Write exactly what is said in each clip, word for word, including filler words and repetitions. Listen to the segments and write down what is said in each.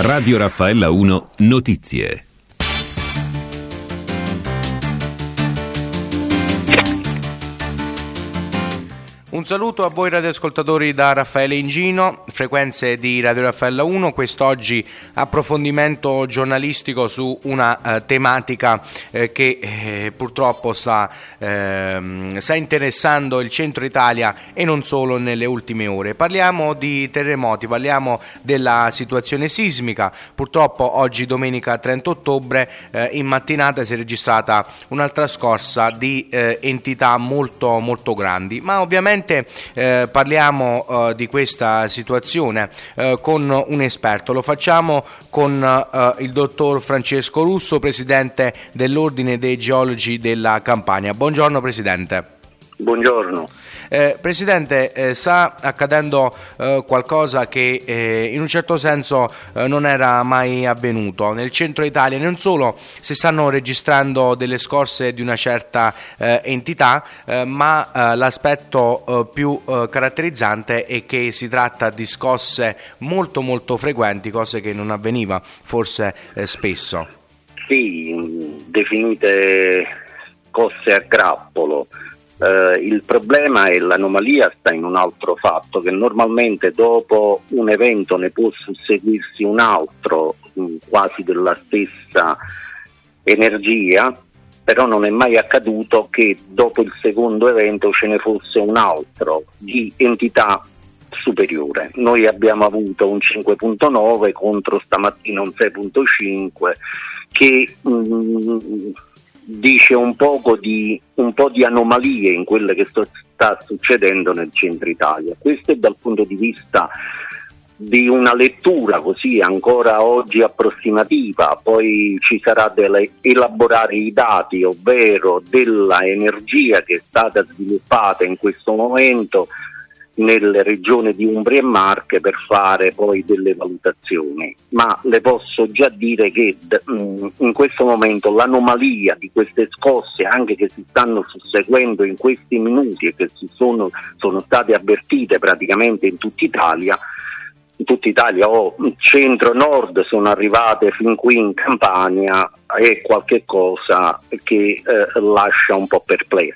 Radio Raffaella uno Notizie. Un saluto a voi radioascoltatori da Raffaele Ingino, frequenze di Radio Raffaella uno, quest'oggi approfondimento giornalistico su una eh, tematica eh, che eh, purtroppo sta, eh, sta interessando il centro Italia e non solo nelle ultime ore. Parliamo di terremoti, parliamo della situazione sismica. Purtroppo oggi domenica trenta ottobre eh, in mattinata si è registrata un'altra scossa di eh, entità molto molto grandi, ma ovviamente Eh, parliamo eh, di questa situazione eh, con un esperto. Lo facciamo con eh, il dottor Francesco Russo, presidente dell'Ordine dei Geologi della Campania. Buongiorno Presidente. Buongiorno. Eh, Presidente, eh, sta accadendo eh, qualcosa che eh, in un certo senso eh, non era mai avvenuto. Nel centro Italia non solo si stanno registrando delle scosse di una certa eh, entità, eh, ma eh, l'aspetto eh, più eh, caratterizzante è che si tratta di scosse molto molto frequenti, cose che non avveniva forse eh, spesso. Sì, definite scosse a grappolo. Uh, il problema e l'anomalia sta in un altro fatto, che normalmente dopo un evento ne può susseguirsi un altro mh, quasi della stessa energia, però non è mai accaduto che dopo il secondo evento ce ne fosse un altro di entità superiore. Noi abbiamo avuto un cinque virgola nove contro stamattina un sei virgola cinque che mh, dice un poco di un po' di anomalie in quelle che sto, sta succedendo nel centro Italia. Questo è dal punto di vista di una lettura così ancora oggi approssimativa, poi ci sarà da elaborare i dati, ovvero della energia che è stata sviluppata in questo momento nelle regioni di Umbria e Marche per fare poi delle valutazioni, ma le posso già dire che mh, in questo momento l'anomalia di queste scosse, anche che si stanno susseguendo in questi minuti e che si sono, sono state avvertite praticamente in tutta Italia, in tutta Italia o oh, centro-nord sono arrivate fin qui in Campania, è qualche cosa che eh, lascia un po' perplessi.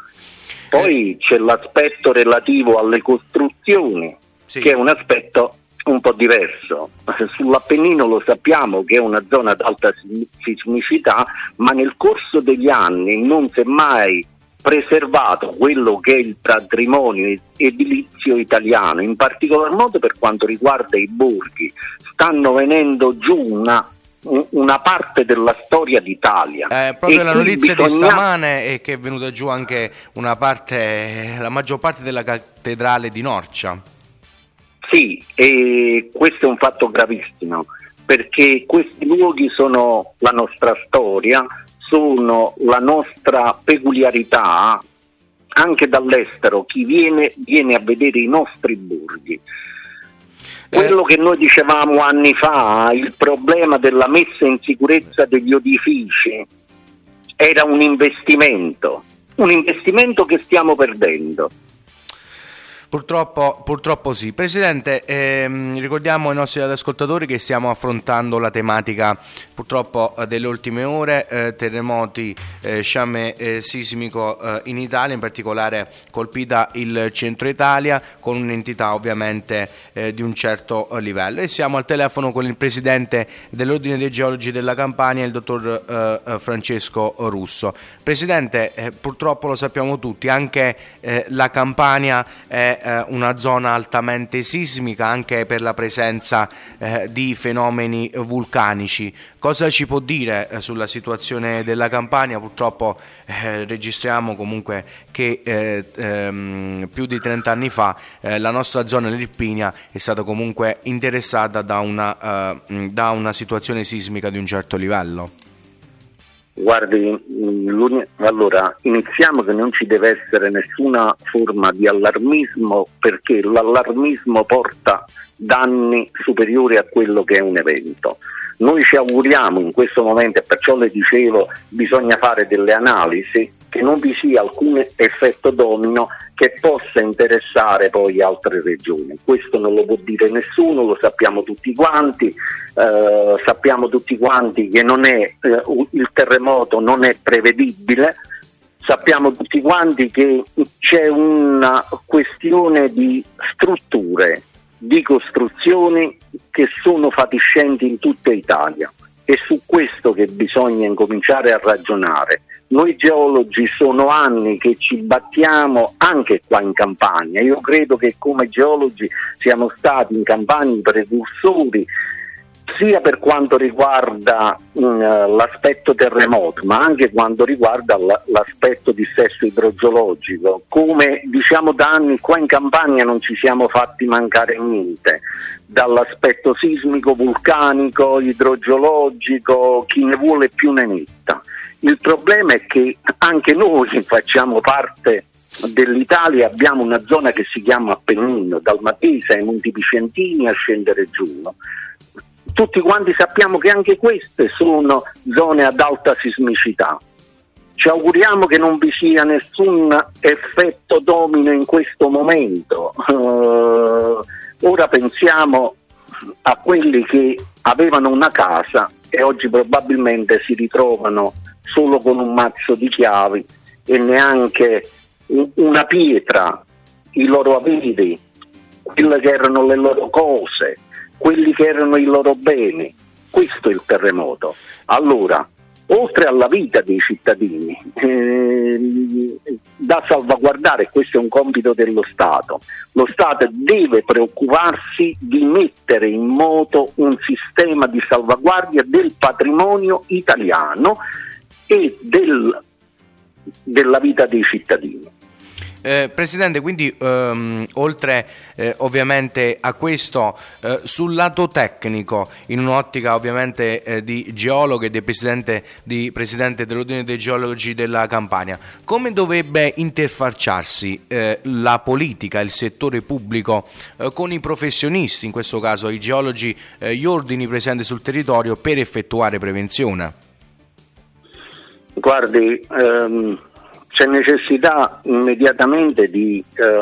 Poi c'è l'aspetto relativo alle costruzioni, sì, che è un aspetto un po' diverso. Sull'Appennino lo sappiamo che è una zona ad alta sismicità, ma nel corso degli anni non si è mai preservato quello che è il patrimonio edilizio italiano, in particolar modo per quanto riguarda i borghi. Stanno venendo giù una una parte della storia d'Italia. Eh, proprio e la notizia bisogna... di stamane è che è venuta giù anche una parte, la maggior parte della cattedrale di Norcia. Sì, e questo è un fatto gravissimo, perché questi luoghi sono la nostra storia, sono la nostra peculiarità. Anche dall'estero chi viene viene a vedere i nostri borghi. Quello che noi dicevamo anni fa, il problema della messa in sicurezza degli edifici, era un investimento, un investimento che stiamo perdendo. Purtroppo, purtroppo sì. Presidente, ehm, ricordiamo ai nostri ascoltatori che stiamo affrontando la tematica purtroppo delle ultime ore, eh, terremoti, eh, sciame eh, sismico eh, in Italia, in particolare colpita il centro Italia con un'entità ovviamente eh, di un certo livello, e siamo al telefono con il presidente dell'Ordine dei Geologi della Campania, il dottor eh, Francesco Russo. Presidente, eh, purtroppo lo sappiamo tutti, anche eh, la Campania è una zona altamente sismica, anche per la presenza eh, di fenomeni vulcanici. Cosa ci può dire eh, sulla situazione della Campania? Purtroppo eh, registriamo comunque che eh, ehm, più di trenta anni fa eh, la nostra zona l'Irpinia è stata comunque interessata da una, eh, da una situazione sismica di un certo livello. Guardi, allora iniziamo che non ci deve essere nessuna forma di allarmismo, perché l'allarmismo porta danni superiori a quello che è un evento. Noi ci auguriamo in questo momento, e perciò le dicevo bisogna fare delle analisi, che non vi sia alcun effetto domino che possa interessare poi altre regioni. Questo non lo può dire nessuno, lo sappiamo tutti quanti, eh, sappiamo tutti quanti che non è, eh, il terremoto non è prevedibile, sappiamo tutti quanti che c'è una questione di strutture, di costruzioni che sono fatiscenti in tutta Italia. È su questo che bisogna incominciare a ragionare. Noi geologi sono anni che ci battiamo anche qua in Campania. Io credo che come geologi siamo stati in Campania i precursori, sia per quanto riguarda mh, l'aspetto terremoto, ma anche quanto riguarda l- l'aspetto dissesto idrogeologico. Come diciamo da anni qua in Campania non ci siamo fatti mancare niente, dall'aspetto sismico, vulcanico, idrogeologico, chi ne vuole più ne metta. Il problema è che anche noi facciamo parte dell'Italia, abbiamo una zona che si chiama Appennino, dal Matese ai Monti Picentini a scendere giù. No? Tutti quanti sappiamo che anche queste sono zone ad alta sismicità. Ci auguriamo che non vi sia nessun effetto domino in questo momento. Uh, ora pensiamo a quelli che avevano una casa e oggi probabilmente si ritrovano solo con un mazzo di chiavi e neanche una pietra, i loro averi, quelle che erano le loro cose, quelli che erano i loro beni. Questo è il terremoto. Allora, oltre alla vita dei cittadini, eh, da salvaguardare, questo è un compito dello Stato. Lo Stato deve preoccuparsi di mettere in moto un sistema di salvaguardia del patrimonio italiano e del, della vita dei cittadini. Eh, Presidente, quindi ehm, oltre eh, ovviamente a questo, eh, sul lato tecnico, in un'ottica ovviamente eh, di geologo e di presidente, di presidente dell'Ordine dei Geologi della Campania, come dovrebbe interfacciarsi eh, la politica, il settore pubblico eh, con i professionisti, in questo caso i geologi, eh, gli ordini presenti sul territorio per effettuare prevenzione? Guardi, ehm... c'è necessità immediatamente di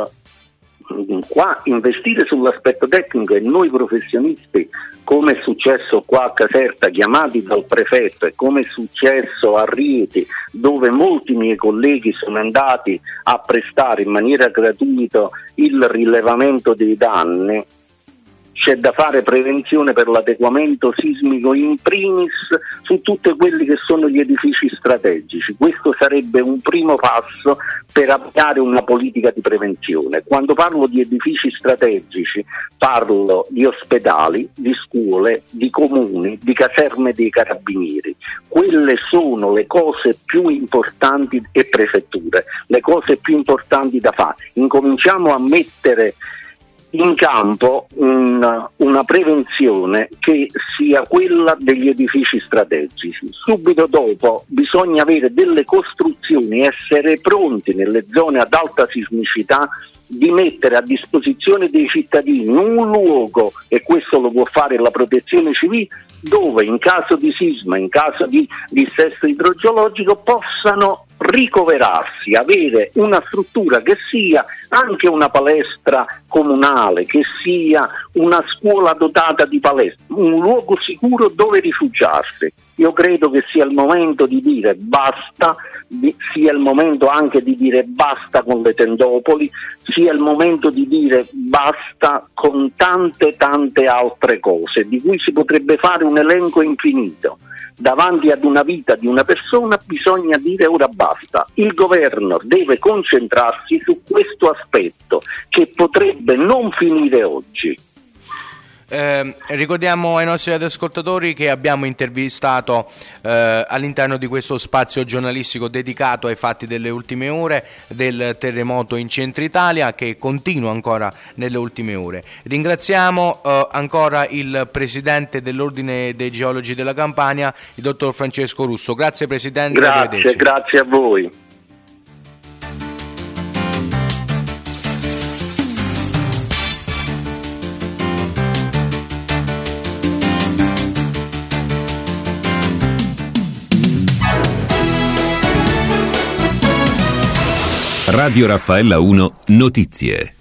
eh, qua investire sull'aspetto tecnico e noi professionisti, come è successo qua a Caserta, chiamati dal prefetto, e come è successo a Rieti, dove molti miei colleghi sono andati a prestare in maniera gratuita il rilevamento dei danni. C'è da fare prevenzione per l'adeguamento sismico in primis su tutti quelli che sono gli edifici strategici. Questo sarebbe un primo passo per avviare una politica di prevenzione. Quando parlo di edifici strategici parlo di ospedali, di scuole, di comuni, di caserme dei carabinieri. Quelle sono le cose più importanti, e prefetture, le cose più importanti da fare. Incominciamo a mettere in campo una, una prevenzione che sia quella degli edifici strategici. Subito dopo bisogna avere delle costruzioni, essere pronti nelle zone ad alta sismicità di mettere a disposizione dei cittadini un luogo, e questo lo può fare la protezione civile, dove in caso di sisma, in caso di dissesto idrogeologico possano ricoverarsi, avere una struttura che sia anche una palestra comunale, che sia una scuola dotata di palestra, un luogo sicuro dove rifugiarsi. Io credo che sia il momento di dire basta, di, sia il momento anche di dire basta con le tendopoli, sia il momento di dire basta con tante tante altre cose, di cui si potrebbe fare un elenco infinito. Davanti ad una vita di una persona bisogna dire ora basta. Il governo deve concentrarsi su questo aspetto che potrebbe non finire oggi. Eh, ricordiamo ai nostri ascoltatori che abbiamo intervistato eh, all'interno di questo spazio giornalistico dedicato ai fatti delle ultime ore del terremoto in Centro Italia, che continua ancora nelle ultime ore. Ringraziamo eh, ancora il presidente dell'Ordine dei Geologi della Campania, il dottor Francesco Russo. Grazie Presidente. Grazie, grazie a voi. Radio Raffaella uno Notizie.